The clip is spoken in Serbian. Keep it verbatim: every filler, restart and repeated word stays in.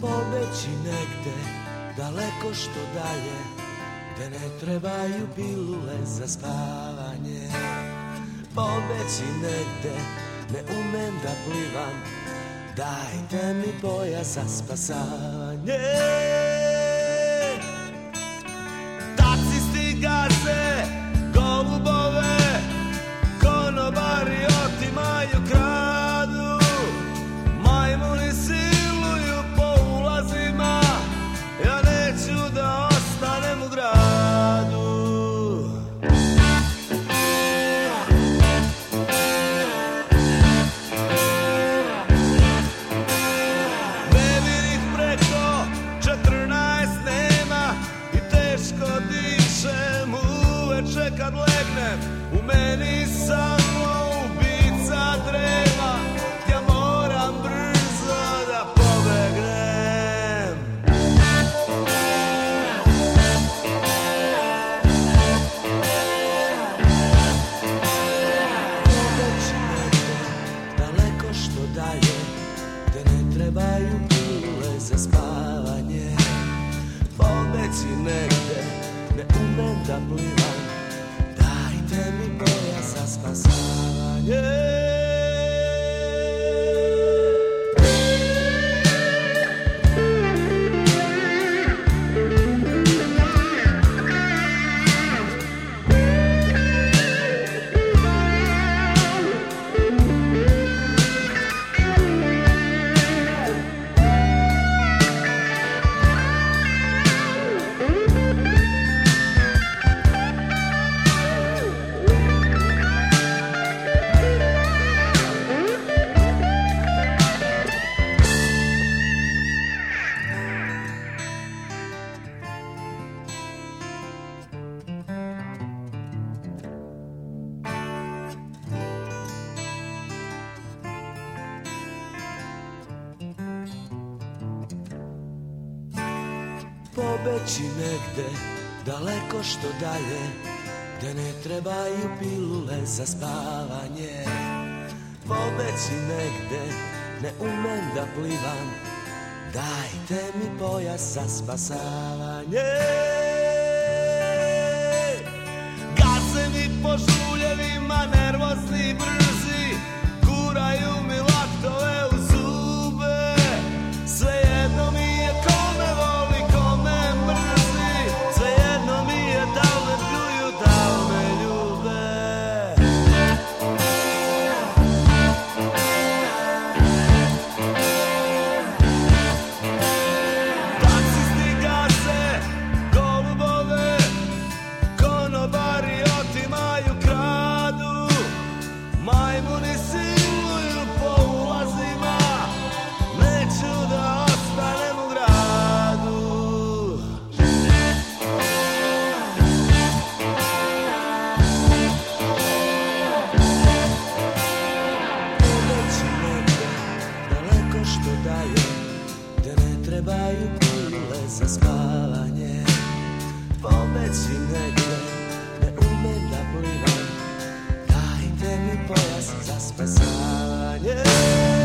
Pobeći negde, daleko što dalje, gde ne trebaju pilule za spavanje. Pobeći negde, ne umem da plivam, dajte mi pojas za spasavanje. Taksisti gaze, golubove, konobari otimaju, kradu, majmuni siluju po ulazima, ja neću da ostanem u gradu. Nevinih preko četrnaest nema i teško dišem uveče kad legnem, u meni samo ubica drema, ja moram brzo da pobegnem. Pobeći negde, daleko što dalje, gde ne trebaju pilule za spavanje. Pobeći negde, ne umem da plivam, dajte mi pojas za spasavanje. Pobeći negde, daleko što dalje, gde ne trebaju pilule za spavanje. Pobeći negde, ne umem da plivam, dajte mi pojas za spasavanje. Gaze mi po žuljevima, nervozni i brzi, guraju mi laktove u zube, svejedno mi je kome voli, kome mrzi, svejedno mi je da li me pljuju, da li me ljube. Taksisti gaze, golubove, konobari otimaju, kradu, majmuni siluju po ulazima, neću da ostanem u gradu. Pobeći negde, daleko što dalje, gde ne trebaju pilule za spavanje. Pobeći negde, ne umem da plivam, dajte mi pojas za spasavanje.